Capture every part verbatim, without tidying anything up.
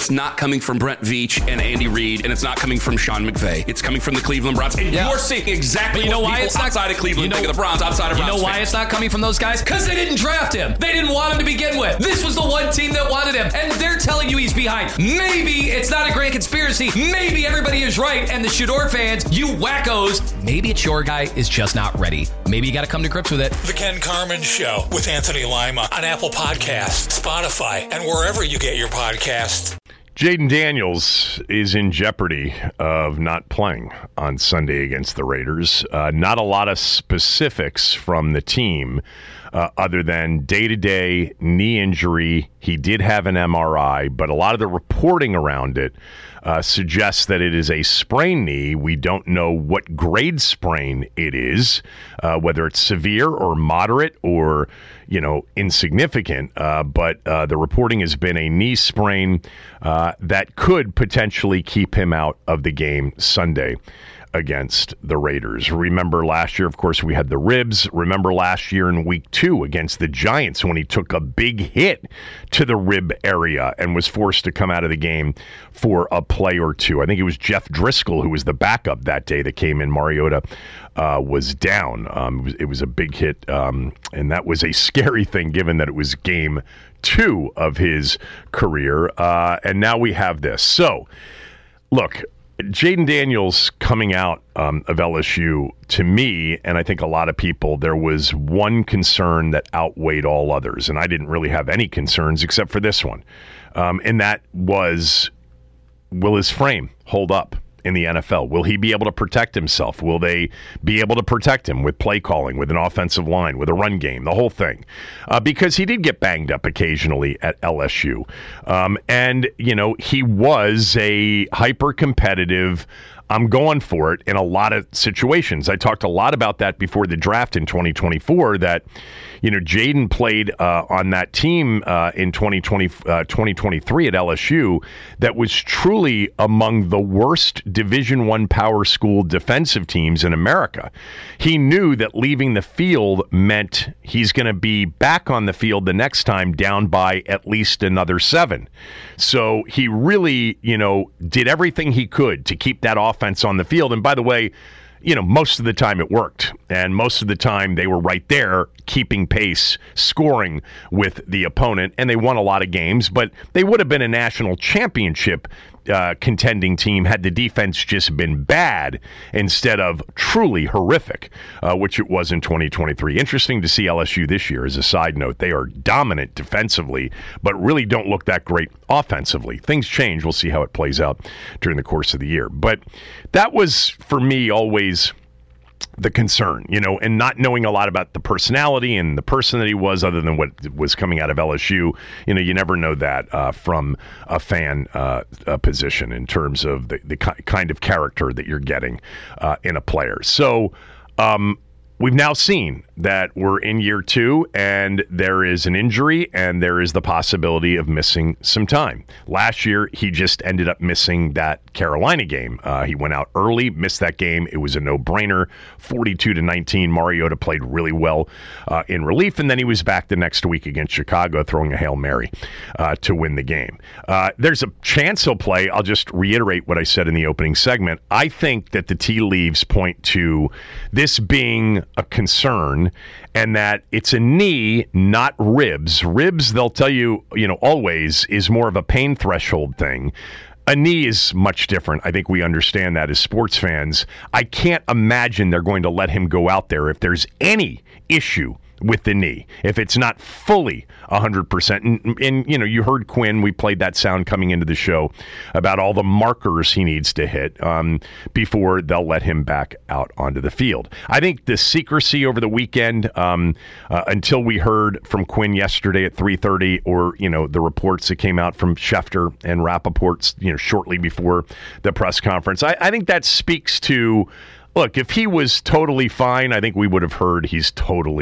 it's not coming from Brent Veach and Andy Reid, and it's not coming from Sean McVay. It's coming from the Cleveland Browns. And yeah. you're seeing exactly but you know what why people it's not, outside of Cleveland you know, think of the Browns, outside of Browns You know why fans. it's not coming from those guys? Because they didn't draft him. They didn't want him to begin with. This was the one team that wanted him, and they're telling you he's behind. Maybe it's not a grand conspiracy. Maybe everybody is right, and the Shador fans, you wackos, maybe it's your guy is just not ready. Maybe you got to come to grips with it. The Ken Carman Show with Anthony Lima on Apple Podcasts, Spotify, and wherever you get your podcasts. Jayden Daniels is in jeopardy of not playing on Sunday against the Raiders. Uh, not a lot of specifics from the team uh, other than day-to-day knee injury. He did have an M R I, but a lot of the reporting around it uh, suggests that it is a sprained knee. We don't know what grade sprain it is, uh, whether it's severe or moderate or, you know, insignificant. Uh, but uh, the reporting has been a knee sprain uh, that could potentially keep him out of the game Sunday against the Raiders. Remember last year, of course, we had the ribs. Remember last year in week two against the Giants when he took a big hit to the rib area and was forced to come out of the game for a play or two. I think it was Jeff Driscoll who was the backup that day that came in. Mariota uh, was down. Um, it was, it was a big hit, um, and that was a scary thing given that it was game two of his career. Uh, and now we have this. So, look, Jayden Daniels coming out um, of L S U, to me, and I think a lot of people, there was one concern that outweighed all others, and I didn't really have any concerns except for this one, um, and that was, will his frame hold up in the N F L? Will he be able to protect himself? Will they be able to protect him with play calling, with an offensive line, with a run game, the whole thing? Uh, because he did get banged up occasionally at L S U. Um, and, you know, he was a hyper-competitive, I'm going for it in a lot of situations. I talked a lot about that before the draft in twenty twenty-four, that, you know, Jayden played uh, on that team uh, in twenty twenty, uh, twenty twenty-three at L S U that was truly among the worst Division I power school defensive teams in America. He knew that leaving the field meant he's going to be back on the field the next time down by at least another seven. So he really, you know, did everything he could to keep that offense on the field. And by the way, you know, most of the time it worked. And most of the time they were right there keeping pace, scoring with the opponent. And they won a lot of games, but they would have been a national championship uh, contending team had the defense just been bad instead of truly horrific, uh, which it was in twenty twenty-three. Interesting to see L S U this year. As a side note, they are dominant defensively, but really don't look that great offensively. Things change. We'll see how it plays out during the course of the year. But that was, for me, always the concern, you know, and not knowing a lot about the personality and the person that he was other than what was coming out of L S U. You know, you never know that uh, from a fan uh, a position in terms of the, the ki- kind of character that you're getting uh, in a player. So um, we've now seen that we're in year two and there is an injury and there is the possibility of missing some time. Last year, he just ended up missing that Carolina game. Uh, he went out early, missed that game. It was a no-brainer, forty-two to nineteen. Mariota played really well uh, in relief, and then he was back the next week against Chicago throwing a Hail Mary uh, to win the game. Uh, there's a chance he'll play. I'll just reiterate what I said in the opening segment. I think that the tea leaves point to this being a concern, and that it's a knee, not ribs. Ribs, they'll tell you, you know, always is more of a pain threshold thing. A knee is much different. I think we understand that as sports fans. I can't imagine they're going to let him go out there if there's any issue with the knee, if it's not fully one hundred percent. And, and, you know, you heard Quinn, we played that sound coming into the show about all the markers he needs to hit um, before they'll let him back out onto the field. I think the secrecy over the weekend, um, uh, until we heard from Quinn yesterday at three thirty, or, you know, the reports that came out from Schefter and Rappaport's, you know, shortly before the press conference, I, I think that speaks to, look, if he was totally fine, I think we would have heard he's totally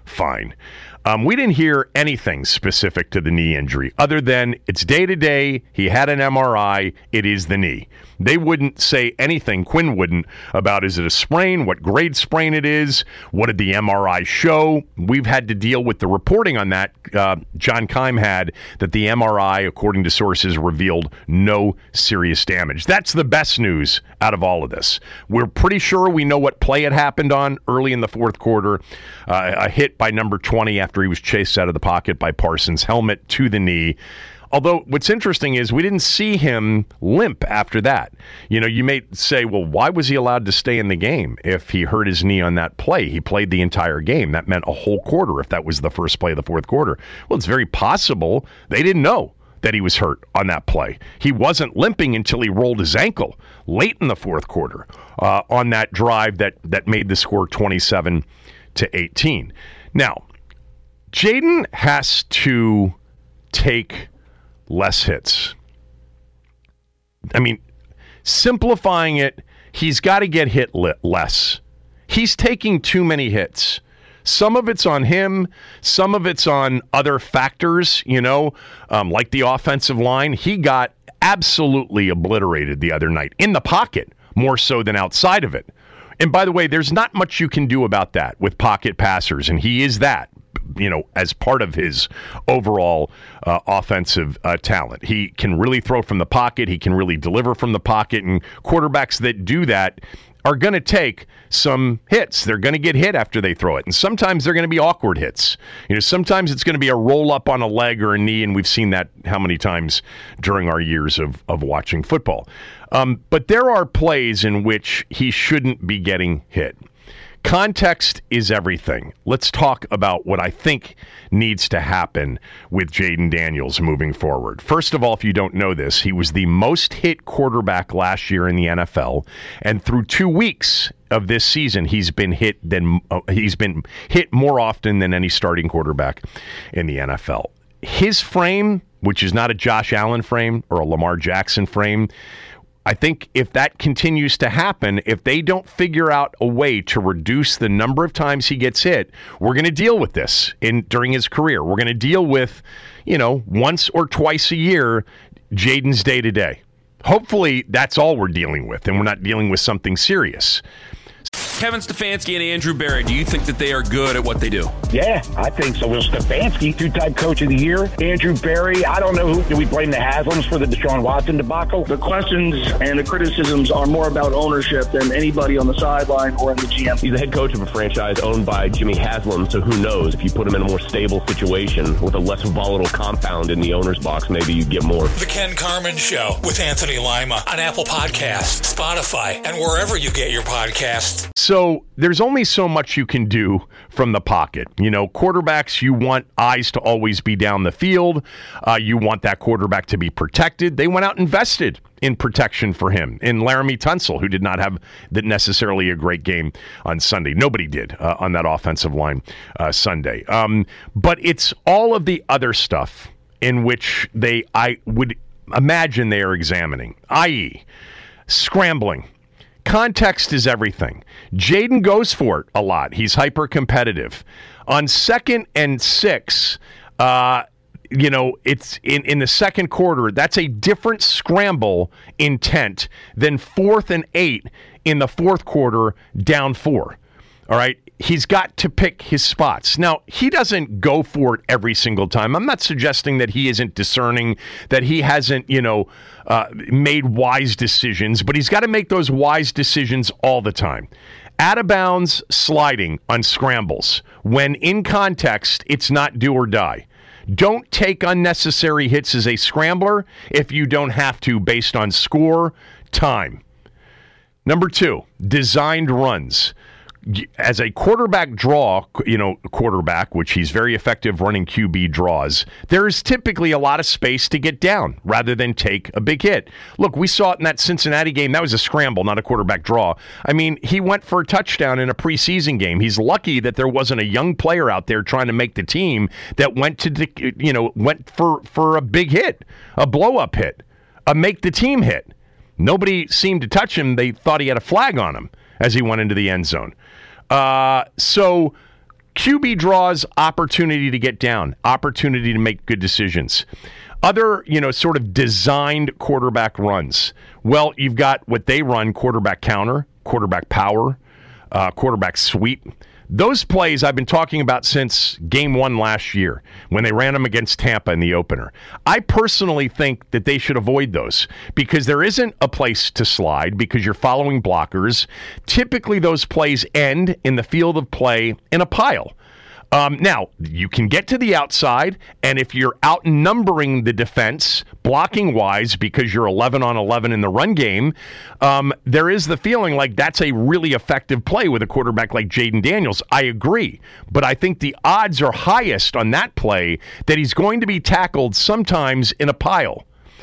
fine. Um, we didn't hear anything specific to the knee injury other than it's day-to-day, he had an M R I, it is the knee. They wouldn't say anything, Quinn wouldn't, about is it a sprain, what grade sprain it is, what did the M R I show. We've had to deal with the reporting on that. Uh, John Keim had that the M R I, according to sources, revealed no serious damage. That's the best news out of all of this. We're pretty sure we know what play it happened on early in the fourth quarter. Uh, a hit by number twenty after he was chased out of the pocket by Parsons, helmet to the knee. Although what's interesting is we didn't see him limp after that. You know, you may say, well, why was he allowed to stay in the game if he hurt his knee on that play? He played the entire game. That meant a whole quarter if that was the first play of the fourth quarter. Well, it's very possible they didn't know that he was hurt on that play. He wasn't limping until he rolled his ankle late in the fourth quarter uh, on that drive that, that made the score twenty-seven to eighteen. Now, Jayden has to take less hits. I mean, simplifying it, he's got to get hit less. He's taking too many hits. Some of it's on him. Some of it's on other factors, you know, um, like the offensive line. He got absolutely obliterated the other night in the pocket, more so than outside of it. And by the way, there's not much you can do about that with pocket passers, and he is that. You know, as part of his overall uh, offensive uh, talent. He can really throw from the pocket. He can really deliver from the pocket. And quarterbacks that do that are going to take some hits. They're going to get hit after they throw it. And sometimes they're going to be awkward hits. You know, sometimes it's going to be a roll up on a leg or a knee, and we've seen that how many times during our years of, of watching football. Um, but there are plays in which he shouldn't be getting hit. Context is everything. Let's talk about what I think needs to happen with Jayden Daniels moving forward. First of all, if you don't know this, he was the most hit quarterback last year in the N F L, and through two weeks of this season, he's been hit than uh, he's been hit more often than any starting quarterback in the N F L. His frame, which is not a Josh Allen frame or a Lamar Jackson frame, I think if that continues to happen, if they don't figure out a way to reduce the number of times he gets hit, we're going to deal with this in during his career. We're going to deal with, you know, once or twice a year, Jayden's day-to-day. Hopefully, that's all we're dealing with, and we're not dealing with something serious. Kevin Stefanski and Andrew Berry, do you think that they are good at what they do? Yeah, I think so. Will Stefanski, two-time coach of the year. Andrew Berry, I don't know who. Do we blame the Haslams for the Deshaun Watson debacle? The questions and the criticisms are more about ownership than anybody on the sideline or in the G M. He's the head coach of a franchise owned by Jimmy Haslam, so who knows? If you put him in a more stable situation with a less volatile compound in the owner's box, maybe you get more. The Ken Carman Show with Anthony Lima on Apple Podcasts, Spotify, and wherever you get your podcasts. So there's only so much you can do from the pocket. You know, quarterbacks, you want eyes to always be down the field. Uh, you want that quarterback to be protected. They went out and invested in protection for him, in Laramie Tunsil, who did not have the necessarily a great game on Sunday. Nobody did uh, on that offensive line uh, Sunday. Um, but it's all of the other stuff in which they, I would imagine they are examining, that is scrambling. Context is everything. Jayden goes for it a lot. He's hyper competitive. On second and six, uh, you know, it's in, in the second quarter, that's a different scramble intent than fourth and eight in the fourth quarter, down four. All right. He's got to pick his spots. Now, he doesn't go for it every single time. I'm not suggesting that he isn't discerning, that he hasn't, you know, uh, made wise decisions, but he's got to make those wise decisions all the time. Out of bounds sliding on scrambles. When in context, it's not do or die. Don't take unnecessary hits as a scrambler if you don't have to based on score, time. Number two, designed runs. As a quarterback draw, you know, quarterback, which he's very effective running Q B draws, there is typically a lot of space to get down rather than take a big hit. Look, we saw it in that Cincinnati game. That was a scramble, not a quarterback draw. I mean, he went for a touchdown in a preseason game. He's lucky that there wasn't a young player out there trying to make the team that went to, you know, went for, for a big hit, a blow-up hit, a make-the-team hit. Nobody seemed to touch him. They thought he had a flag on him as he went into the end zone. Uh, so Q B draws, opportunity to get down, opportunity to make good decisions. Other, you know, sort of designed quarterback runs. Well, you've got what they run, quarterback counter, quarterback power, uh, quarterback sweep. Those plays I've been talking about since game one last year when they ran them against Tampa in the opener. I personally think that they should avoid those because there isn't a place to slide because you're following blockers. Typically, those plays end in the field of play in a pile. Um, now, you can get to the outside, and if you're outnumbering the defense, blocking-wise, because you're eleven on eleven in the run game, um, there is the feeling like that's a really effective play with a quarterback like Jayden Daniels. I agree, but I think the odds are highest on that play that he's going to be tackled sometimes in a pile.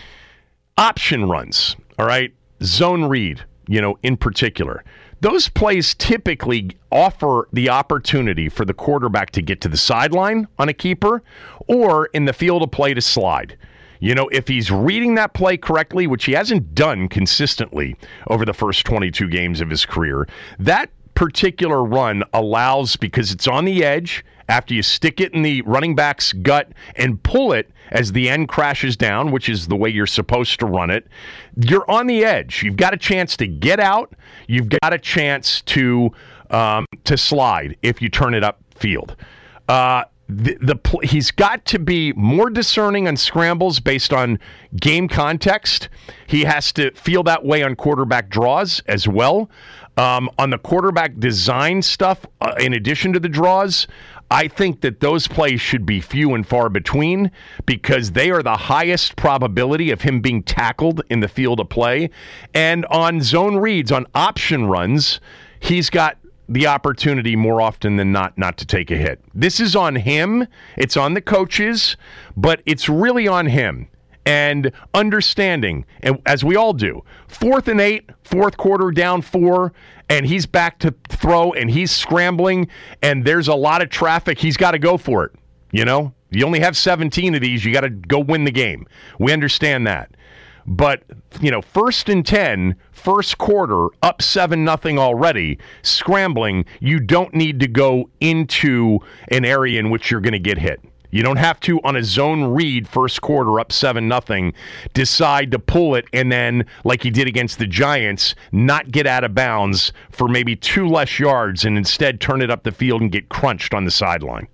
Option runs, all right? Zone read, you know, in particular. Those plays typically offer the opportunity for the quarterback to get to the sideline on a keeper or in the field of play to slide. You know, if he's reading that play correctly, which he hasn't done consistently over the first twenty-two games of his career, that particular run allows, because it's on the edge, after you stick it in the running back's gut and pull it as the end crashes down, which is the way you're supposed to run it, you're on the edge. You've got a chance to get out. You've got a chance to um, to slide if you turn it upfield. Uh, the, the he's got to be more discerning on scrambles based on game context. He has to feel that way on quarterback draws as well. Um, on the quarterback design stuff, uh, in addition to the draws, I think that those plays should be few and far between because they are the highest probability of him being tackled in the field of play. And on zone reads, on option runs, he's got the opportunity more often than not not to take a hit. This is on him. It's on the coaches, but it's really on him. And understanding, and as we all do, fourth and eight, fourth quarter down four, and he's back to throw, and he's scrambling, and there's a lot of traffic. He's got to go for it. You know, you only have seventeen of these. You got to go win the game. We understand that. But, you know, first and ten, first quarter, up seven nothing already, scrambling, you don't need to go into an area in which you're going to get hit. You don't have to, on a zone read, first quarter, up seven nothing, decide to pull it and then, like he did against the Giants, not get out of bounds for maybe two less yards and instead turn it up the field and get crunched on the sideline.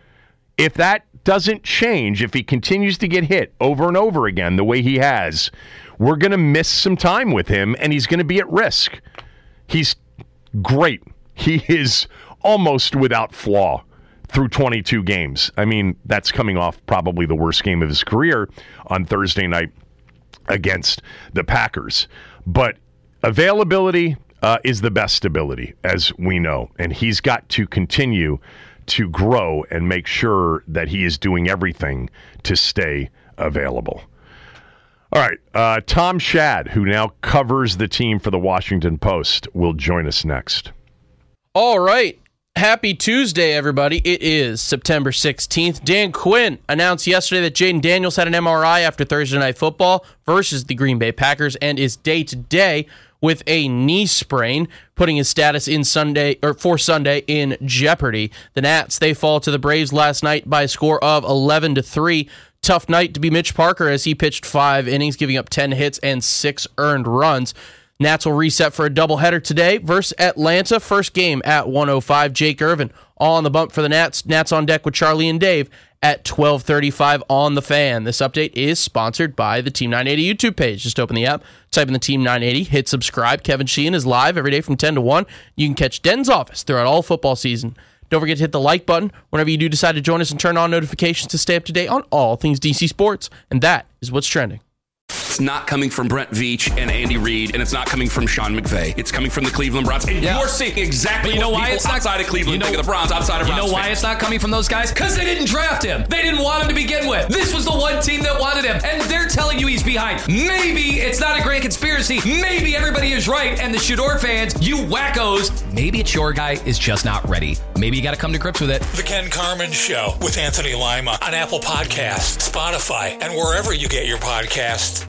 If that doesn't change, if he continues to get hit over and over again the way he has, we're going to miss some time with him, and he's going to be at risk. He's great. He is almost without flaw through twenty-two games. I mean, that's coming off probably the worst game of his career on Thursday night against the Packers. But availability uh, is the best ability, as we know, and he's got to continue to grow and make sure that he is doing everything to stay available. All right, uh, Tom Shad, who now covers the team for the Washington Post, will join us next. All right. Happy Tuesday, everybody. It is September sixteenth. Dan Quinn announced yesterday that Jayden Daniels had an M R I after Thursday Night Football versus the Green Bay Packers and is day-to-day with a knee sprain, putting his status in Sunday or for Sunday in jeopardy. The Nats, they fall to the Braves last night by a score of eleven to three. Tough night to be Mitch Parker as he pitched five innings, giving up ten hits and six earned runs. Nats will reset for a doubleheader today versus Atlanta. First game at one oh five. Jake Irvin all on the bump for the Nats. Nats on deck with Charlie and Dave at twelve thirty-five on The Fan. This update is sponsored by the Team nine eighty YouTube page. Just open the app, type in the Team nine eighty, hit subscribe. Kevin Sheehan is live every day from ten to one. You can catch Den's office throughout all football season. Don't forget to hit the like button whenever you do decide to join us and turn on notifications to stay up to date on all things D C sports. And that is what's trending. It's not coming from Brent Veach and Andy Reid, and it's not coming from Sean McVay. It's coming from the Cleveland Browns. And yeah. You're seeing exactly you know what why people it's not, outside of Cleveland you know, think of the Browns, outside of You Browns know why fans. It's not coming from those guys? Because they didn't draft him. They didn't want him to begin with. This was the one team that wanted him, and they're telling you he's behind. Maybe it's not a grand conspiracy. Maybe everybody is right, and the Shador fans, you wackos, maybe it's your guy is just not ready. Maybe you got to come to grips with it. The Ken Carman Show with Anthony Lima on Apple Podcasts, Spotify, and wherever you get your podcasts.